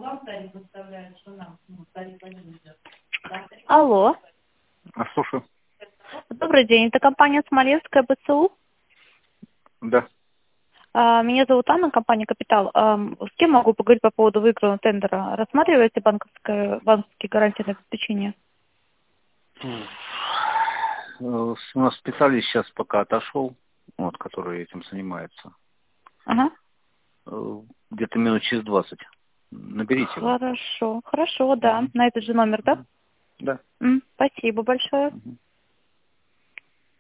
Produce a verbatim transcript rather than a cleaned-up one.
Алло. А, слушаю. Добрый день. Это компания Смоленская БЦУ. Да. А, Меня зовут Анна, компания «Капитал». Ам, С кем могу поговорить по поводу выигранного тендера? Рассматриваете банковское, банковские гарантии на обеспечение? Э, У нас специалист сейчас пока отошел, вот, который этим занимается. Ага. Э, Где-то минут через двадцать. Наберите его. Хорошо. Хорошо, да. Мгм. На этот же номер, да? Да. М, Спасибо большое. Мгм.